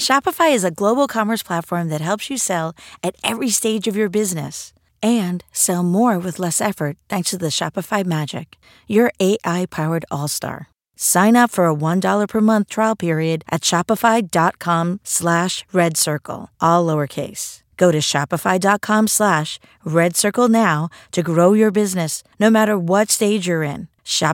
Shopify is a global commerce platform that helps you sell at every stage of your business and sell more with less effort thanks to the Shopify Magic, your AI-powered all-star. Sign up for a $1 per month trial period at shopify.com/redcircle, all lowercase. Go to shopify.com/redcircle now to grow your business, no matter what stage you're in.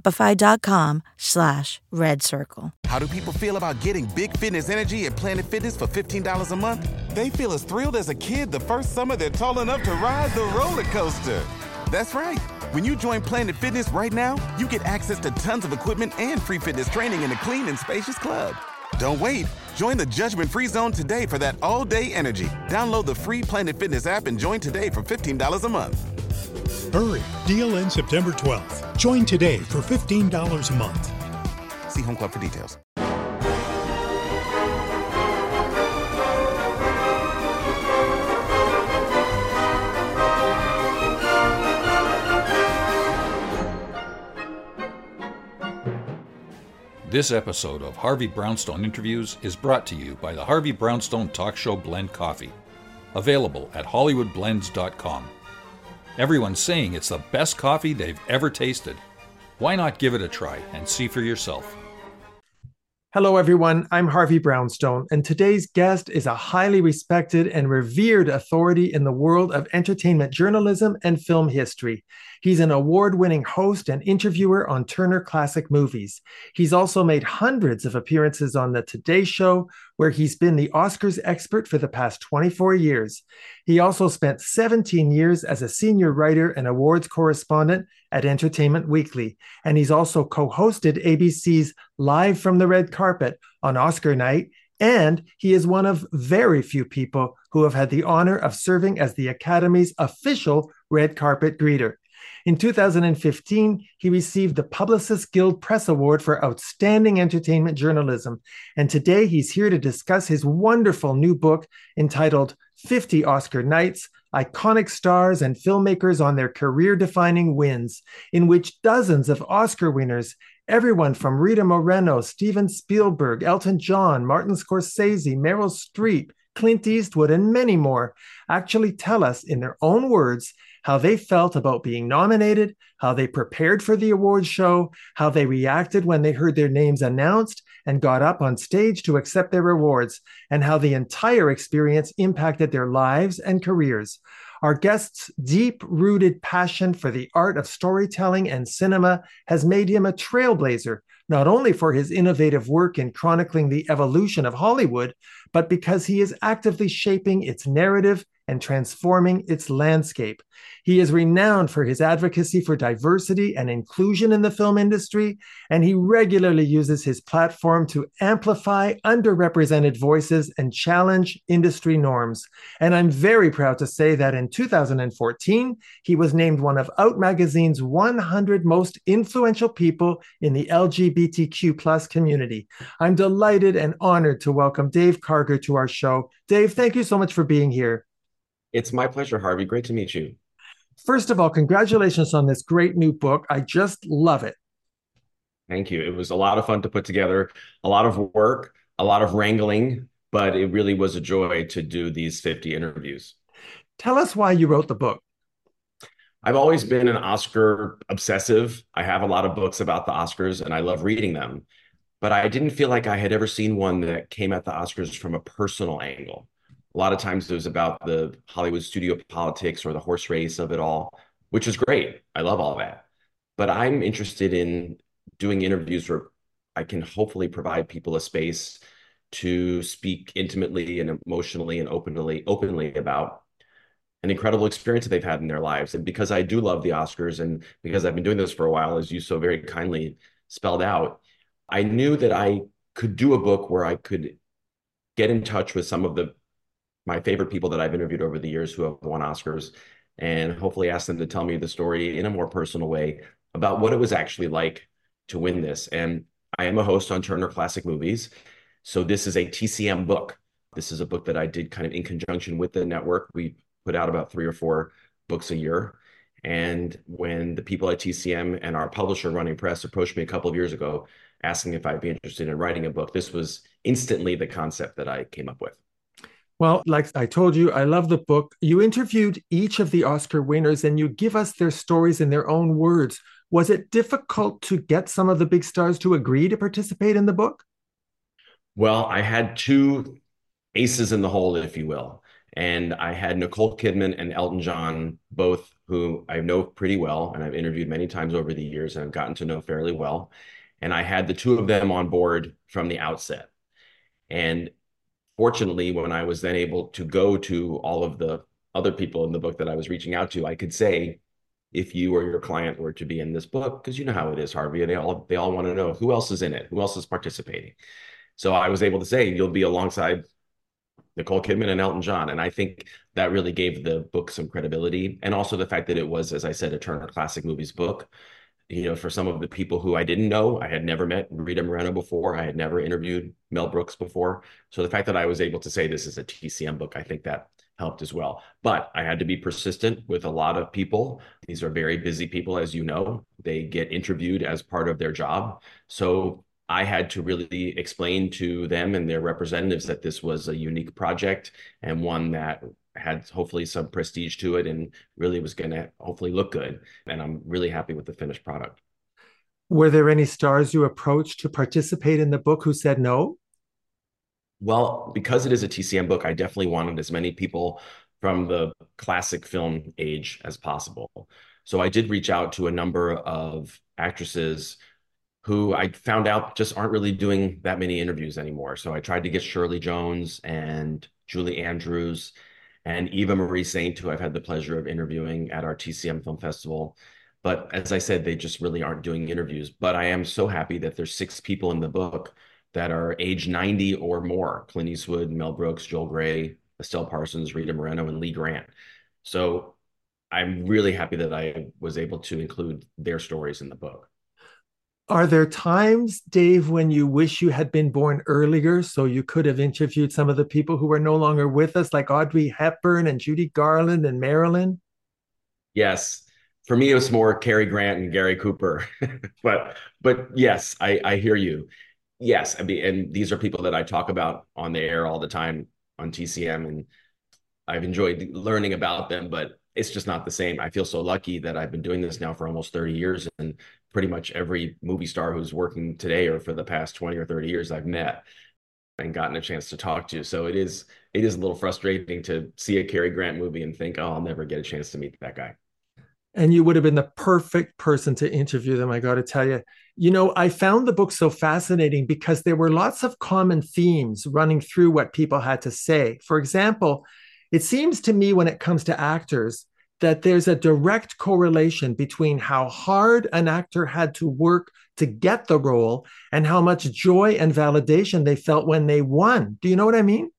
Shopify.com/redcircle. How do people feel about getting big fitness energy at Planet Fitness for $15 a month? They feel as thrilled as a kid the first summer they're tall enough to ride the roller coaster. That's right. When you join Planet Fitness right now, you get access to tons of equipment and free fitness training in a clean and spacious club. Don't wait. Join the judgment-free zone today for that all-day energy. Download the free Planet Fitness app and join today for $15 a month. Hurry. Deal ends September 12th. Join today for $15 a month. See Home Club for details. This episode of Harvey Brownstone Interviews is brought to you by the Harvey Brownstone Talk Show Blend Coffee, available at hollywoodblends.com. Everyone's saying it's the best coffee they've ever tasted. Why not give it a try and see for yourself? Hello, everyone. I'm Harvey Brownstone, and today's guest is a highly respected and revered authority in the world of entertainment journalism and film history. He's an award-winning host and interviewer on Turner Classic Movies. He's also made hundreds of appearances on The Today Show, where he's been the Oscars expert for the past 24 years. He also spent 17 years as a senior writer and awards correspondent at Entertainment Weekly, and he's also co-hosted ABC's Live from the Red Carpet on Oscar night, and he is one of very few people who have had the honor of serving as the Academy's official red carpet greeter. In 2015, he received the Publicists Guild Press Award for Outstanding Entertainment Journalism, and today he's here to discuss his wonderful new book entitled 50 Oscar Nights, Iconic Stars and Filmmakers on Their Career-Defining Wins, in which dozens of Oscar winners, everyone from Rita Moreno, Steven Spielberg, Elton John, Martin Scorsese, Meryl Streep, Clint Eastwood, and many more, actually tell us in their own words how they felt about being nominated, how they prepared for the awards show, how they reacted when they heard their names announced and got up on stage to accept their awards, and how the entire experience impacted their lives and careers. Our guest's deep-rooted passion for the art of storytelling and cinema has made him a trailblazer, not only for his innovative work in chronicling the evolution of Hollywood, but because he is actively shaping its narrative and transforming its landscape. He is renowned for his advocacy for diversity and inclusion in the film industry, and he regularly uses his platform to amplify underrepresented voices and challenge industry norms. And I'm very proud to say that in 2014, he was named one of Out Magazine's 100 most influential people in the LGBTQ+ community. I'm delighted and honored to welcome Dave Karger to our show. Dave, thank you so much for being here. It's my pleasure, Harvey. Great to meet you. First of all, congratulations on this great new book. I just love it. Thank you. It was a lot of fun to put together, a lot of work, a lot of wrangling, but it really was a joy to do these 50 interviews. Tell us why you wrote the book. I've always been an Oscar obsessive. I have a lot of books about the Oscars and I love reading them, but I didn't feel like I had ever seen one that came at the Oscars from a personal angle. A lot of times it was about the Hollywood studio politics or the horse race of it all, which is great. I love all that. But I'm interested in doing interviews where I can hopefully provide people a space to speak intimately and emotionally and openly about an incredible experience that they've had in their lives. And because I do love the Oscars and because I've been doing this for a while, as you so very kindly spelled out, I knew that I could do a book where I could get in touch with some of my favorite people that I've interviewed over the years who have won Oscars and hopefully ask them to tell me the story in a more personal way about what it was actually like to win this. And I am a host on Turner Classic Movies. So this is a TCM book. This is a book that I did kind of in conjunction with the network. We put out about 3 or 4 books a year. And when the people at TCM and our publisher, Running Press, approached me a couple of years ago asking if I'd be interested in writing a book. This was instantly the concept that I came up with. Well, like I told you, I love the book. You interviewed each of the Oscar winners and you give us their stories in their own words. Was it difficult to get some of the big stars to agree to participate in the book? Well, I had two aces in the hole, if you will. And I had Nicole Kidman and Elton John, both who I know pretty well, and I've interviewed many times over the years and I've gotten to know fairly well. And I had the two of them on board from the outset. And fortunately, when I was then able to go to all of the other people in the book that I was reaching out to, I could say, if you or your client were to be in this book, because you know how it is, Harvey, and they all want to know who else is in it, who else is participating. So I was able to say, you'll be alongside Nicole Kidman and Elton John. And I think that really gave the book some credibility. And also the fact that it was, as I said, a Turner Classic Movies book. You know, for some of the people who I didn't know, I had never met Rita Moreno before. I had never interviewed Mel Brooks before. So the fact that I was able to say this is a TCM book, I think that helped as well. But I had to be persistent with a lot of people. These are very busy people, as you know. They get interviewed as part of their job. So I had to really explain to them and their representatives that this was a unique project and one that had hopefully some prestige to it and really was going to hopefully look good. And I'm really happy with the finished product. Were there any stars you approached to participate in the book who said no? Well, because it is a TCM book, I definitely wanted as many people from the classic film age as possible. So I did reach out to a number of actresses who I found out just aren't really doing that many interviews anymore. So I tried to get Shirley Jones and Julie Andrews and Eva Marie Saint, who I've had the pleasure of interviewing at our TCM Film Festival. But as I said, they just really aren't doing interviews. But I am so happy that there's 6 people in the book that are age 90 or more: Clint Eastwood, Mel Brooks, Joel Grey, Estelle Parsons, Rita Moreno, and Lee Grant. So I'm really happy that I was able to include their stories in the book. Are there times, Dave, when you wish you had been born earlier so you could have interviewed some of the people who are no longer with us, like Audrey Hepburn and Judy Garland and Marilyn? Yes. For me, it was more Cary Grant and Gary Cooper. but yes, I hear you. Yes. I mean, and these are people that I talk about on the air all the time on TCM, and I've enjoyed learning about them, but it's just not the same. I feel so lucky that I've been doing this now for almost 30 years, and pretty much every movie star who's working today or for the past 20 or 30 years I've met and gotten a chance to talk to. So it is a little frustrating to see a Cary Grant movie and think, oh, I'll never get a chance to meet that guy. And you would have been the perfect person to interview them, I got to tell you. You know, I found the book so fascinating because there were lots of common themes running through what people had to say. For example, it seems to me when it comes to actors that there's a direct correlation between how hard an actor had to work to get the role and how much joy and validation they felt when they won. Do you know what I mean?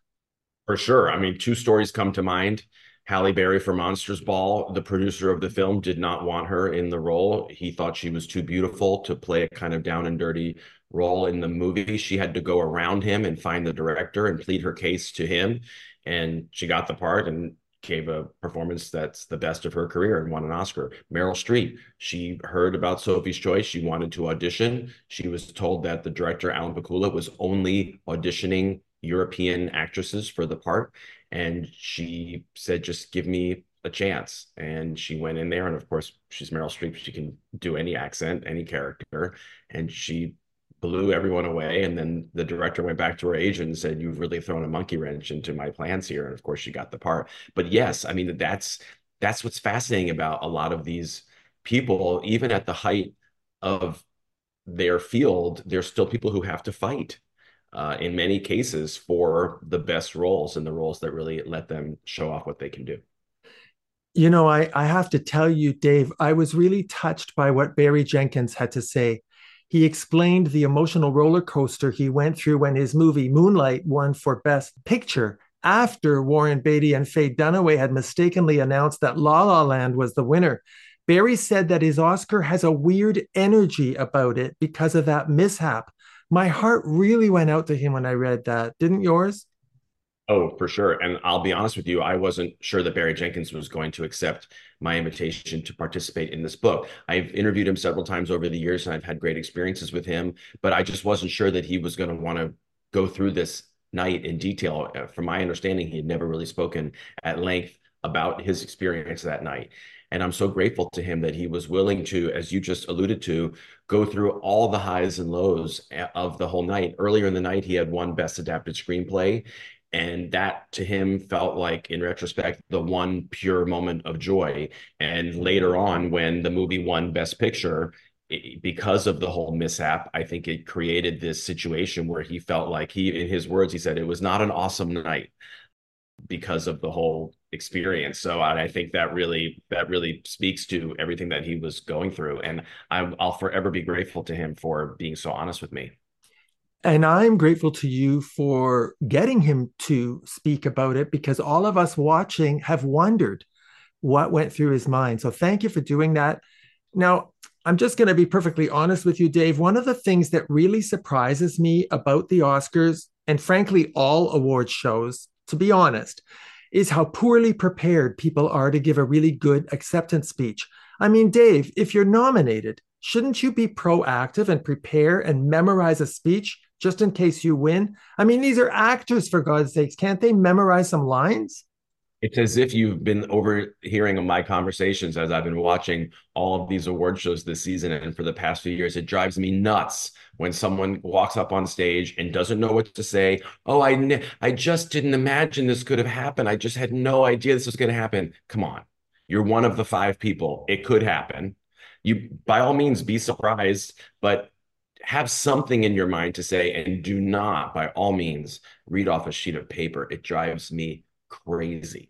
For sure. I mean, 2 stories come to mind. Halle Berry for Monsters Ball, the producer of the film did not want her in the role. He thought she was too beautiful to play a kind of down and dirty role in the movie. She had to go around him and find the director and plead her case to him. And she got the part and gave a performance that's the best of her career and won an Oscar. Meryl Streep, she heard about Sophie's Choice. She wanted to audition. She was told that the director, Alan Pakula, was only auditioning European actresses for the part. And she said, just give me a chance. And she went in there. And of course, she's Meryl Streep. She can do any accent, any character. And she blew everyone away. And then the director went back to her agent and said, you've really thrown a monkey wrench into my plans here. And of course, she got the part. But yes, I mean, that's what's fascinating about a lot of these people. Even at the height of their field, there's still people who have to fight in many cases for the best roles and the roles that really let them show off what they can do. You know, I have to tell you, Dave, I was really touched by what Barry Jenkins had to say. He explained the emotional roller coaster he went through when his movie Moonlight won for Best Picture after Warren Beatty and Faye Dunaway had mistakenly announced that La La Land was the winner. Barry said that his Oscar has a weird energy about it because of that mishap. My heart really went out to him when I read that. Didn't yours? Oh, for sure. And I'll be honest with you, I wasn't sure that Barry Jenkins was going to accept my invitation to participate in this book. I've interviewed him several times over the years and I've had great experiences with him, but I just wasn't sure that he was going to want to go through this night in detail. From my understanding, he had never really spoken at length about his experience that night. And I'm so grateful to him that he was willing to, as you just alluded to, go through all the highs and lows of the whole night. Earlier in the night, he had won Best Adapted Screenplay. And that to him felt like, in retrospect, the one pure moment of joy. And later on, when the movie won Best Picture, because of the whole mishap, I think it created this situation where he felt like in his words, he said, it was not an awesome night because of the whole experience. So I think that really speaks to everything that he was going through. And I'll forever be grateful to him for being so honest with me. And I'm grateful to you for getting him to speak about it, because all of us watching have wondered what went through his mind. So thank you for doing that. Now, I'm just going to be perfectly honest with you, Dave. One of the things that really surprises me about the Oscars, and frankly, all award shows, to be honest, is how poorly prepared people are to give a really good acceptance speech. I mean, Dave, if you're nominated, shouldn't you be proactive and prepare and memorize a speech just in case you win? I mean, these are actors, for God's sakes. Can't they memorize some lines? It's as if you've been overhearing my conversations as I've been watching all of these award shows this season and for the past few years. It drives me nuts when someone walks up on stage and doesn't know what to say. Oh, I just didn't imagine this could have happened. I just had no idea this was going to happen. Come on. You're one of the 5 people. It could happen. You, by all means, be surprised, but have something in your mind to say, and do not, by all means, read off a sheet of paper. It drives me crazy.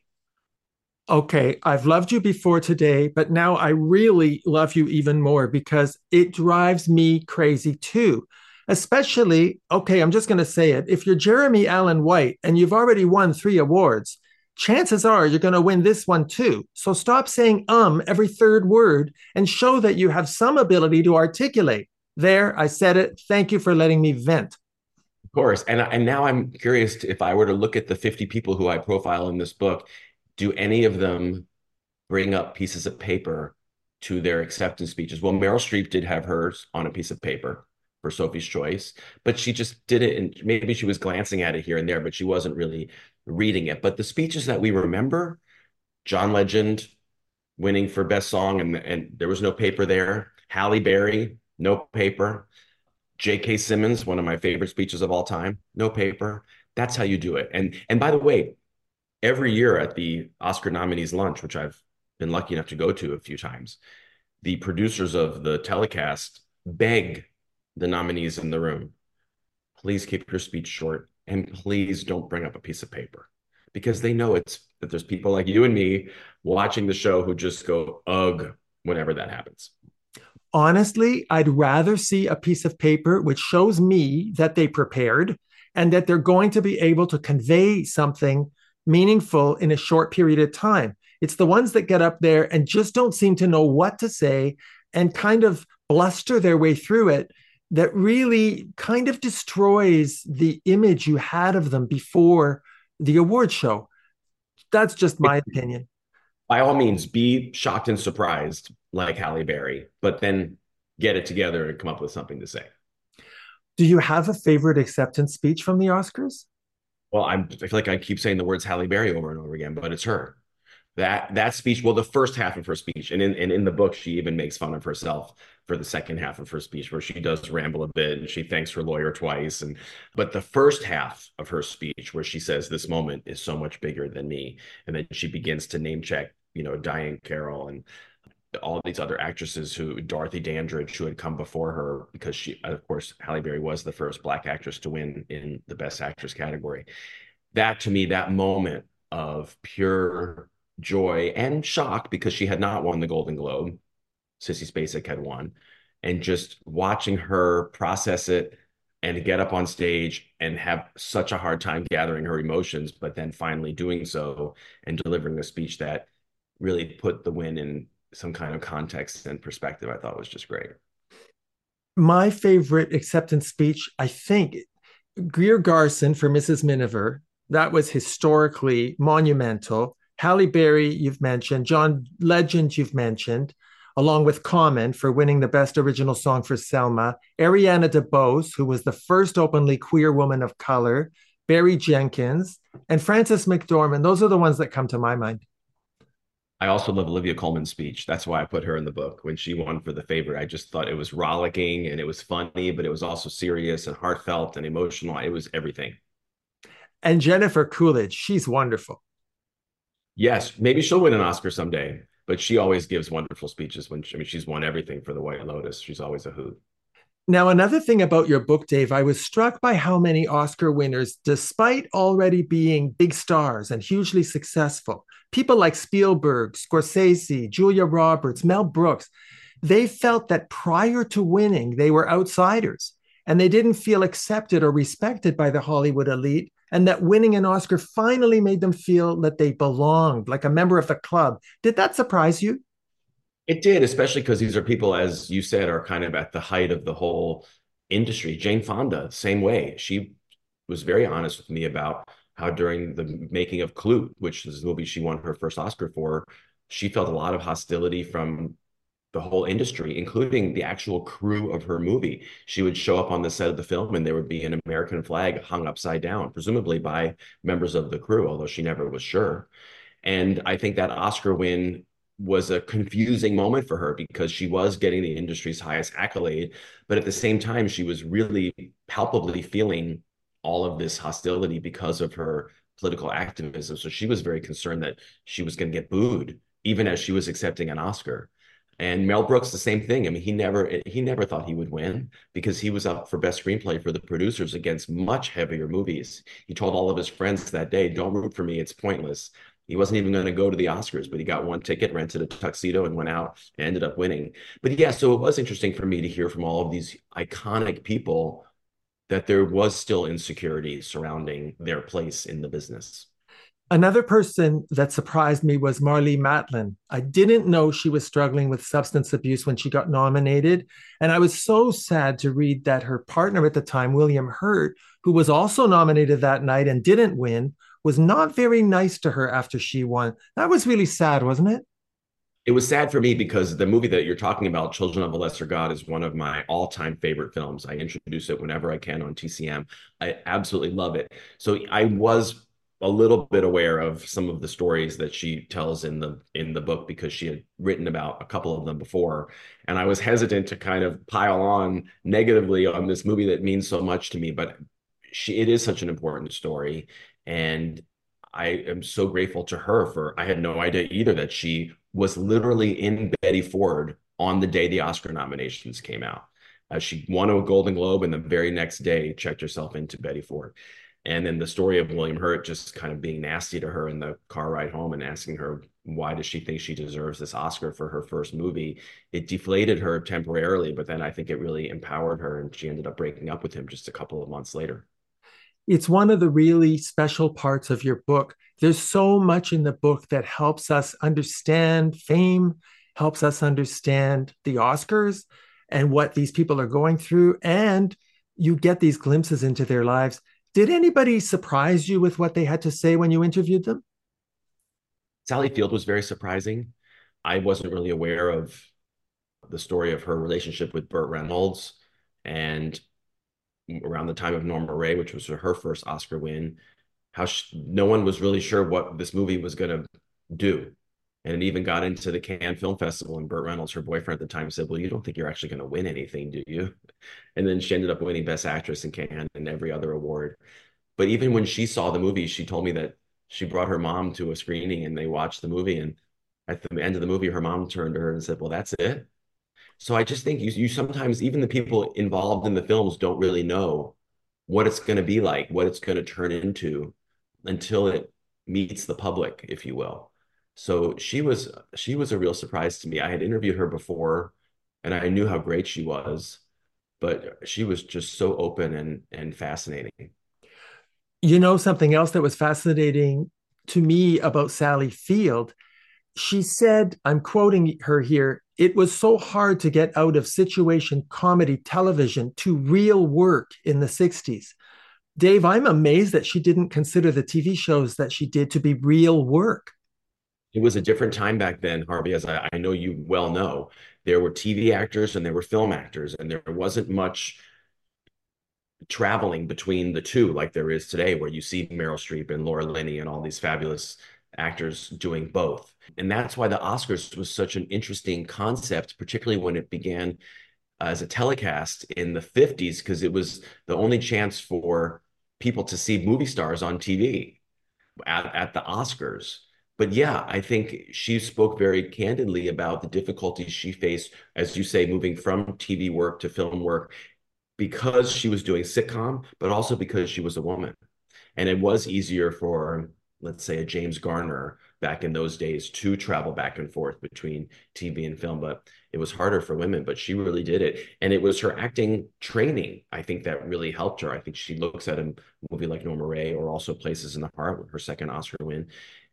Okay, I've loved you before today, but now I really love you even more because it drives me crazy too. Especially, okay, I'm just going to say it. If you're Jeremy Allen White and you've already won 3 awards, chances are you're going to win this one too. So stop saying every third word and show that you have some ability to articulate. There, I said it. Thank you for letting me vent. Of course. And now I'm curious if I were to look at the 50 people who I profile in this book, do any of them bring up pieces of paper to their acceptance speeches? Well, Meryl Streep did have hers on a piece of paper for Sophie's Choice, but she just did it, and maybe she was glancing at it here and there, but she wasn't really reading it. But the speeches that we remember, John Legend winning for Best Song, and there was no paper there. Halle Berry, no paper. J.K. Simmons, one of my favorite speeches of all time, no paper. That's how you do it. And by the way, every year at the Oscar nominees lunch, which I've been lucky enough to go to a few times, the producers of the telecast beg the nominees in the room, please keep your speech short and please don't bring up a piece of paper, because they know that there's people like you and me watching the show who just go, ugh, whenever that happens. Honestly, I'd rather see a piece of paper which shows me that they prepared and that they're going to be able to convey something meaningful in a short period of time. It's the ones that get up there and just don't seem to know what to say and kind of bluster their way through it that really kind of destroys the image you had of them before the award show. That's just my opinion. By all means, be shocked and surprised like Halle Berry, but then get it together and come up with something to say. Do you have a favorite acceptance speech from the Oscars? Well, I feel like I keep saying the words Halle Berry over and over again, but it's her. That speech, well, the first half of her speech, and in the book, she even makes fun of herself for the second half of her speech, where she does ramble a bit and she thanks her lawyer twice. But the first half of her speech, where she says, this moment is so much bigger than me. And then she begins to name check, Diane Carroll and all these other actresses, Dorothy Dandridge, who had come before her, because she, of course, Halle Berry was the first Black actress to win in the Best Actress category. That, to me, that moment of pure joy and shock, because she had not won the Golden Globe, Sissy Spacek had won, and just watching her process it and get up on stage and have such a hard time gathering her emotions, but then finally doing so and delivering a speech that really put the win in some kind of context and perspective, I thought was just great. My favorite acceptance speech, I think, Greer Garson for Mrs. Miniver That was historically monumental. Halle Berry, you've mentioned. John Legend, you've mentioned, along with Common for winning the Best Original Song for Selma. Ariana DeBose, who was the first openly queer woman of color. Barry Jenkins, and Frances McDormand. Those are the ones that come to my mind. I also love Olivia Colman's speech. That's why I put her in the book. When she won for The Favorite, I just thought it was rollicking and it was funny, but it was also serious and heartfelt and emotional. It was everything. And Jennifer Coolidge, she's wonderful. Yes, maybe she'll win an Oscar someday, but she always gives wonderful speeches she's won everything for The White Lotus. She's always a hoot. Now, another thing about your book, Dave, I was struck by how many Oscar winners, despite already being big stars and hugely successful, people like Spielberg, Scorsese, Julia Roberts, Mel Brooks, they felt that prior to winning, they were outsiders and they didn't feel accepted or respected by the Hollywood elite, and that winning an Oscar finally made them feel that they belonged, like a member of the club. Did that surprise you? It did, especially because these are people, as you said, are kind of at the height of the whole industry. Jane Fonda, same way. She was very honest with me about how during the making of Klute, which is the movie she won her first Oscar for, she felt a lot of hostility from the whole industry, including the actual crew of her movie. She would show up on the set of the film and there would be an American flag hung upside down, presumably by members of the crew, although she never was sure. And I think that Oscar win was a confusing moment for her because she was getting the industry's highest accolade, but at the same time, she was really palpably feeling all of this hostility because of her political activism. So she was very concerned that she was going to get booed, even as she was accepting an Oscar. And Mel Brooks, the same thing. I mean, he never thought he would win because he was up for best screenplay for the producers against much heavier movies. He told all of his friends that day, "Don't root for me. It's pointless." He wasn't even going to go to the Oscars, but he got one ticket, rented a tuxedo, and went out and ended up winning. But yeah, so it was interesting for me to hear from all of these iconic people that there was still insecurity surrounding their place in the business. Another person that surprised me was Marlee Matlin. I didn't know she was struggling with substance abuse when she got nominated. And I was so sad to read that her partner at the time, William Hurt, who was also nominated that night and didn't win, was not very nice to her after she won. That was really sad, wasn't it? It was sad for me because the movie that you're talking about, Children of a Lesser God, is one of my all-time favorite films. I introduce it whenever I can on TCM. I absolutely love it. So I was a little bit aware of some of the stories that she tells in the book because she had written about a couple of them before. And I was hesitant to kind of pile on negatively on this movie that means so much to me, but it is such an important story. And I am so grateful to her I had no idea either that she was literally in Betty Ford on the day the Oscar nominations came out. She won a Golden Globe and the very next day checked herself into Betty Ford. And then the story of William Hurt just kind of being nasty to her in the car ride home and asking her, why does she think she deserves this Oscar for her first movie? It deflated her temporarily, but then I think it really empowered her and she ended up breaking up with him just a couple of months later. It's one of the really special parts of your book. There's so much in the book that helps us understand fame, helps us understand the Oscars and what these people are going through. And you get these glimpses into their lives. Did anybody surprise you with what they had to say when you interviewed them? Sally Field was very surprising. I wasn't really aware of the story of her relationship with Burt Reynolds. And around the time of Norma Rae, which was her first Oscar win, no one was really sure what this movie was going to do. And it even got into the Cannes Film Festival, and Burt Reynolds, her boyfriend at the time, said, "Well, you don't think you're actually going to win anything, do you?" And then she ended up winning Best Actress in Cannes and every other award. But even when she saw the movie, she told me that she brought her mom to a screening and they watched the movie. And at the end of the movie, her mom turned to her and said, "Well, that's it." So I just think you sometimes, even the people involved in the films don't really know what it's going to be like, what it's going to turn into until it meets the public, if you will. So she was a real surprise to me. I had interviewed her before and I knew how great she was, but she was just so open and fascinating. You know, something else that was fascinating to me about Sally Field, she said, I'm quoting her here, "It was so hard to get out of situation comedy television to real work in the 60s. Dave, I'm amazed that she didn't consider the TV shows that she did to be real work. It was a different time back then, Harvey, as I know you well know. There were TV actors and there were film actors, and there wasn't much traveling between the two like there is today, where you see Meryl Streep and Laura Linney and all these fabulous actors doing both. And that's why the Oscars was such an interesting concept, particularly when it began as a telecast in the 50s, because it was the only chance for people to see movie stars on TV at the Oscars. But yeah, I think she spoke very candidly about the difficulties she faced, as you say, moving from TV work to film work because she was doing sitcom, but also because she was a woman. And it was easier for, let's say, a James Garner back in those days to travel back and forth between TV and film, but it was harder for women, but she really did it. And it was her acting training, I think, that really helped her. I think she looks at a movie like Norma Ray or also Places in the Heart, her second Oscar win,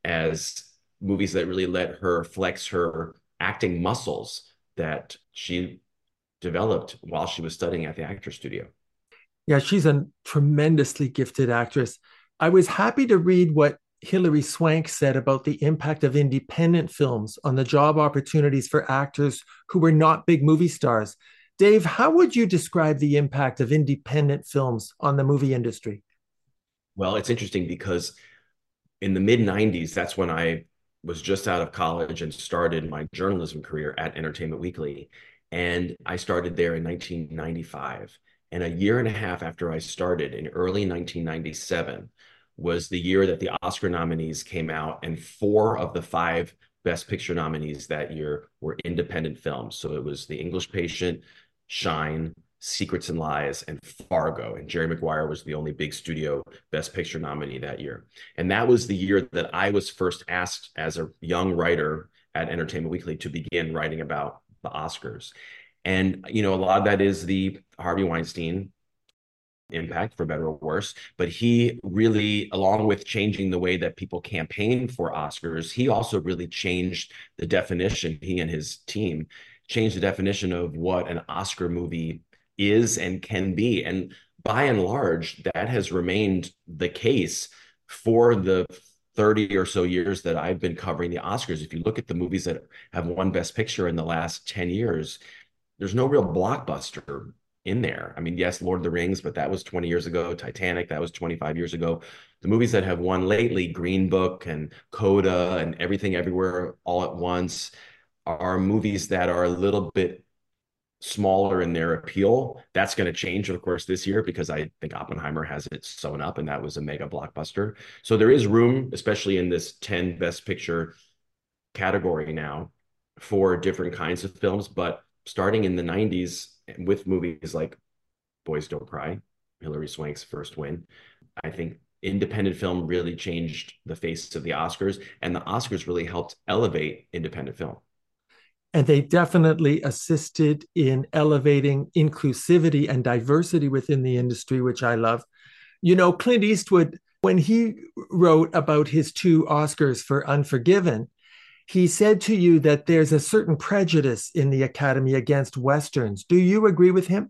as movies that really let her flex her acting muscles that she developed while she was studying at the Actors Studio. Yeah, she's a tremendously gifted actress. I was happy to read what Hilary Swank said about the impact of independent films on the job opportunities for actors who were not big movie stars. Dave, how would you describe the impact of independent films on the movie industry? Well, it's interesting because in the mid 90s, that's when I was just out of college and started my journalism career at Entertainment Weekly. And I started there in 1995. And a year and a half after I started, in early 1997, was the year that the Oscar nominees came out, and 4 of the 5 Best Picture nominees that year were independent films. So it was The English Patient, Shine, Secrets and Lies, and Fargo. And Jerry Maguire was the only big studio Best Picture nominee that year. And that was the year that I was first asked as a young writer at Entertainment Weekly to begin writing about the Oscars. And, you know, a lot of that is the Harvey Weinstein impact, for better or worse. But he really, along with changing the way that people campaign for Oscars, he also really changed the definition, he and his team changed the definition of what an Oscar movie is and can be. And by and large, that has remained the case for the 30 or so years that I've been covering the Oscars. If you look at the movies that have won Best Picture in the last 10 years, there's no real blockbuster in there. I mean, yes, Lord of the Rings, but that was 20 years ago. Titanic, that was 25 years ago. The movies that have won lately, Green Book and Coda and Everything Everywhere All at Once, are movies that are a little bit smaller in their appeal. That's going to change, of course, this year, because I think Oppenheimer has it sewn up, and that was a mega blockbuster. So there is room, especially in this 10 Best Picture category now, for different kinds of films. But starting in the 90s with movies like Boys Don't Cry, Hilary Swank's first win, I think independent film really changed the face of the Oscars, and the Oscars really helped elevate independent film. And they definitely assisted in elevating inclusivity and diversity within the industry, which I love. You know, Clint Eastwood, when he wrote about his 2 Oscars for Unforgiven, he said to you that there's a certain prejudice in the Academy against Westerns. Do you agree with him?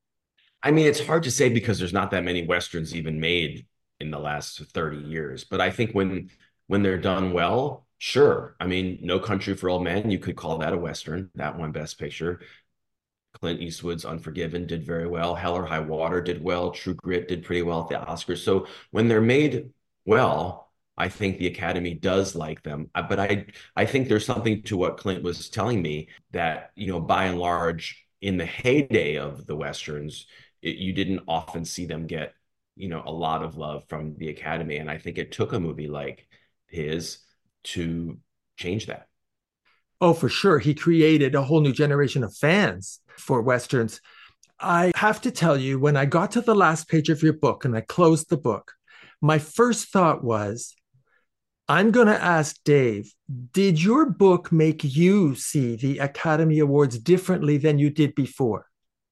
I mean, it's hard to say because there's not that many Westerns even made in the last 30 years. But I think when they're done well, sure. I mean, No Country for Old Men, you could call that a Western. That won Best Picture. Clint Eastwood's Unforgiven did very well. Hell or High Water did well. True Grit did pretty well at the Oscars. So when they're made well, I think the Academy does like them. But I think there's something to what Clint was telling me, that, you know, by and large, in the heyday of the Westerns, you didn't often see them get, you know, a lot of love from the Academy. And I think it took a movie like his to change that. Oh, for sure. He created a whole new generation of fans for Westerns. I have to tell you, when I got to the last page of your book and I closed the book, my first thought was, I'm going to ask Dave, did your book make you see the Academy Awards differently than you did before?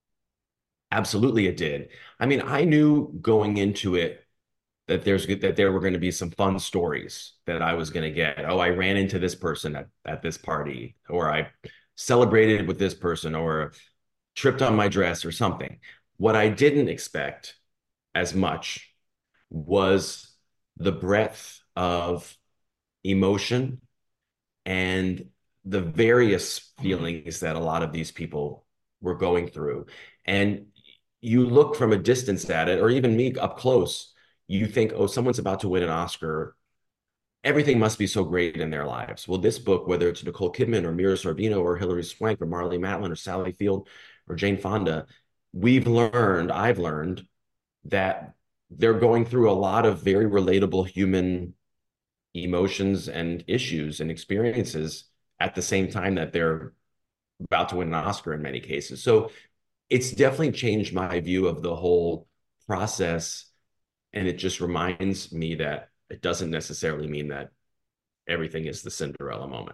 Absolutely, it did. I mean, I knew going into it that there were going to be some fun stories that I was going to get. Oh, I ran into this person at this party, or I celebrated with this person, or tripped on my dress or something. What I didn't expect as much was the breadth of emotion and the various feelings that a lot of these people were going through. And you look from a distance at it, or even me up close, you think, oh, someone's about to win an Oscar. Everything must be so great in their lives. Well, this book, whether it's Nicole Kidman or Mira Sorvino or Hilary Swank or Marlee Matlin or Sally Field or Jane Fonda, I've learned that they're going through a lot of very relatable human emotions and issues and experiences at the same time that they're about to win an Oscar in many cases. So it's definitely changed my view of the whole process. And it just reminds me that it doesn't necessarily mean that everything is the Cinderella moment.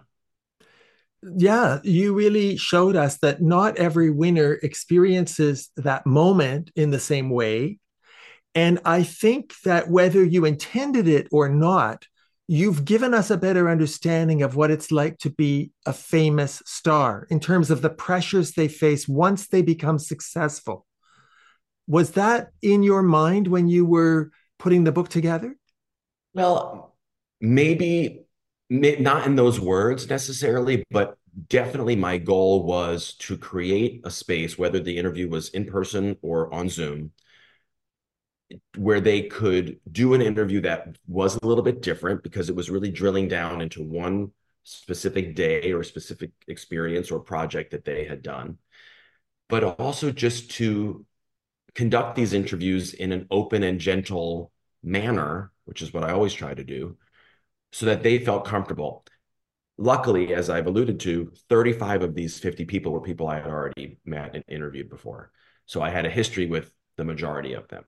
Yeah, you really showed us that not every winner experiences that moment in the same way. And I think that whether you intended it or not, you've given us a better understanding of what it's like to be a famous star in terms of the pressures they face once they become successful. Was that in your mind when you were putting the book together? Well, maybe not in those words necessarily, but definitely my goal was to create a space, whether the interview was in person or on Zoom, where they could do an interview that was a little bit different because it was really drilling down into one specific day or specific experience or project that they had done, but also just to conduct these interviews in an open and gentle manner, which is what I always try to do, so that they felt comfortable. Luckily, as I've alluded to, 35 of these 50 people were people I had already met and interviewed before. So I had a history with the majority of them.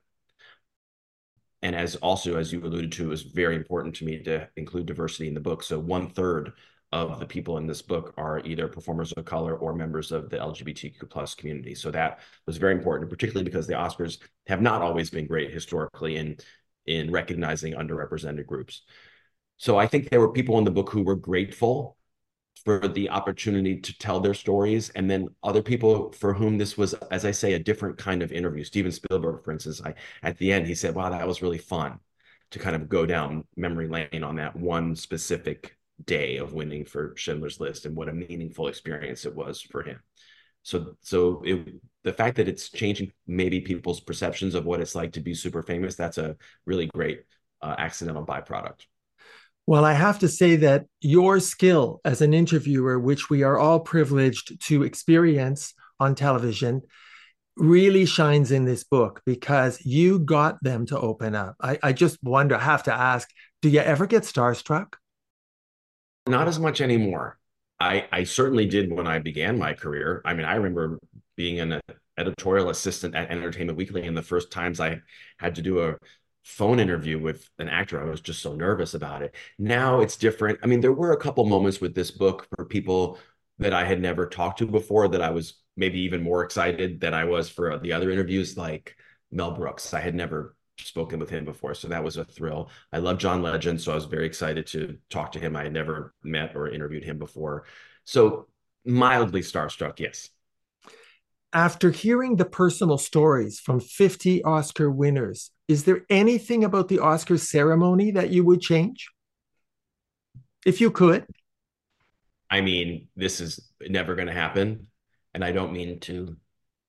And as you alluded to, it was very important to me to include diversity in the book. So 1/3 of the people in this book are either performers of color or members of the LGBTQ plus community. So that was very important, particularly because the Oscars have not always been great historically in recognizing underrepresented groups. So I think there were people in the book who were grateful for the opportunity to tell their stories, and then other people for whom this was, as I say, a different kind of interview. Steven Spielberg, for instance, at the end, he said, wow, that was really fun to kind of go down memory lane on that one specific day of winning for Schindler's List and what a meaningful experience it was for him. The fact that it's changing maybe people's perceptions of what it's like to be super famous, that's a really great accidental byproduct. Well, I have to say that your skill as an interviewer, which we are all privileged to experience on television, really shines in this book because you got them to open up. I just wonder, I have to ask, do you ever get starstruck? Not as much anymore. I certainly did when I began my career. I mean, I remember being an editorial assistant at Entertainment Weekly, and the first times I had to do a phone interview with an actor, I was just so nervous about it. Now it's different. I mean, there were a couple moments with this book for people that I had never talked to before that I was maybe even more excited than I was for the other interviews, like Mel Brooks. I had never spoken with him before, so that was a thrill. I love John Legend, so I was very excited to talk to him. I had never met or interviewed him before. So mildly starstruck, yes. After hearing the personal stories from 50 Oscar winners, is there anything about the Oscar ceremony that you would change? If you could. I mean, this is never going to happen. And I don't mean to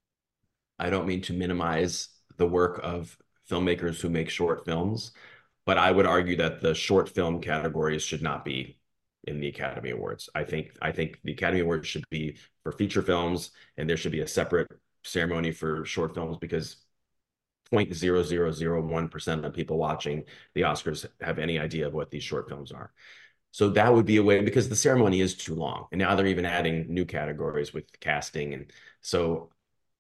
minimize the work of filmmakers who make short films, but I would argue that the short film categories should not be in the Academy Awards. I think the Academy Awards should be for feature films, and there should be a separate ceremony for short films because 0.0001% of people watching the Oscars have any idea of what these short films are. So that would be a way, because the ceremony is too long. And now they're even adding new categories with casting. And so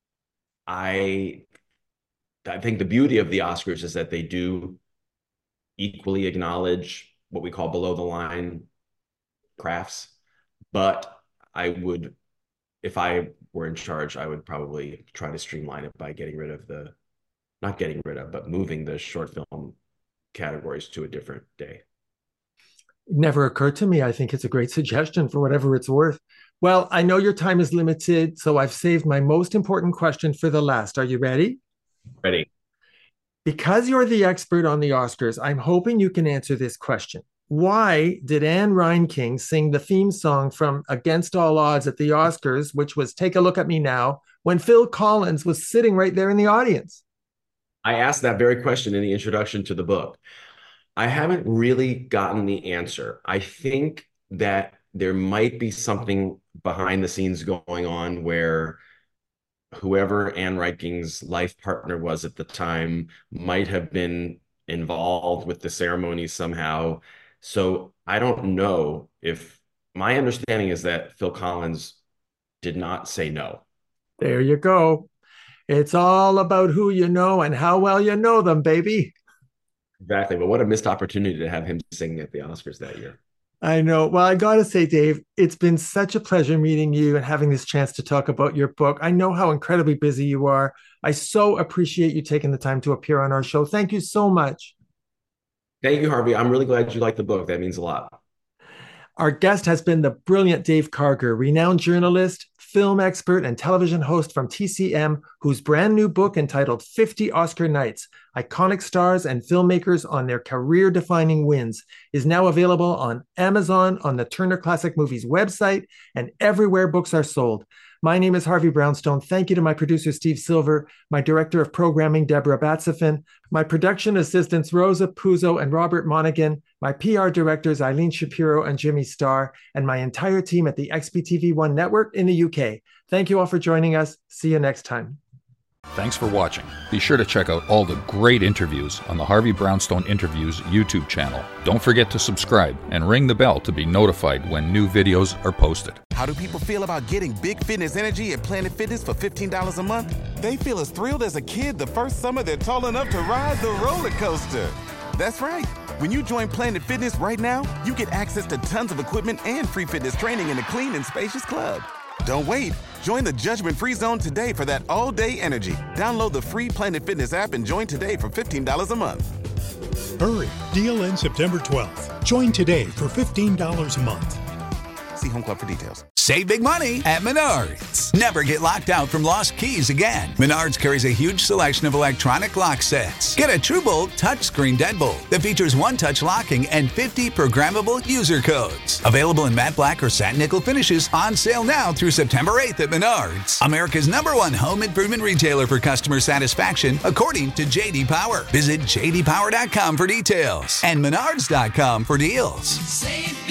I think the beauty of the Oscars is that they do equally acknowledge what we call below the line crafts. But I would, if I were in charge, I would probably try to streamline it by moving the short film categories to a different day. Never occurred to me. I think it's a great suggestion for whatever it's worth. Well, I know your time is limited, so I've saved my most important question for the last. Are you ready? Ready. Because you're the expert on the Oscars, I'm hoping you can answer this question. Why did Anne Reinking sing the theme song from Against All Odds at the Oscars, which was Take a Look at Me Now, when Phil Collins was sitting right there in the audience? I asked that very question in the introduction to the book. I haven't really gotten the answer. I think that there might be something behind the scenes going on where whoever Anne Reinking's life partner was at the time might have been involved with the ceremony somehow. So I don't know if my understanding is that Phil Collins did not say no. There you go. It's all about who you know and how well you know them, baby. Exactly. But what a missed opportunity to have him sing at the Oscars that year. I know. Well, I got to say, Dave, it's been such a pleasure meeting you and having this chance to talk about your book. I know how incredibly busy you are. I so appreciate you taking the time to appear on our show. Thank you so much. Thank you, Harvey. I'm really glad you liked the book. That means a lot. Our guest has been the brilliant Dave Karger, renowned journalist, film expert, and television host from TCM, whose brand new book entitled 50 Oscar Nights, Iconic Stars and Filmmakers on Their Career-Defining Wins, is now available on Amazon, on the Turner Classic Movies website, and everywhere books are sold. My name is Harvey Brownstone. Thank you to my producer, Steve Silver, my director of programming, Deborah Batsifin, my production assistants, Rosa Puzo and Robert Monaghan, my PR directors, Eileen Shapiro and Jimmy Starr, and my entire team at the XBTV1 network in the UK. Thank you all for joining us. See you next time. Thanks for watching. Be sure to check out all the great interviews on the Harvey Brownstone Interviews YouTube channel. Don't forget to subscribe and ring the bell to be notified when new videos are posted. How do people feel about getting big fitness energy at Planet Fitness for $15 a month? They feel as thrilled as a kid the first summer they're tall enough to ride the roller coaster. That's right. When you join Planet Fitness right now, you get access to tons of equipment and free fitness training in a clean and spacious club. Don't wait. Join the judgment-free zone today for that all-day energy. Download the free Planet Fitness app and join today for $15 a month. Hurry! Deal ends September 12th. Join today for $15 a month. See Home Club for details. Save big money at Menards. Never get locked out from lost keys again. Menards carries a huge selection of electronic lock sets. Get a TrueBolt touchscreen deadbolt that features one-touch locking and 50 programmable user codes. Available in matte black or satin nickel finishes, on sale now through September 8th at Menards. America's #1 home improvement retailer for customer satisfaction, according to J.D. Power. Visit jdpower.com for details and menards.com for deals. Save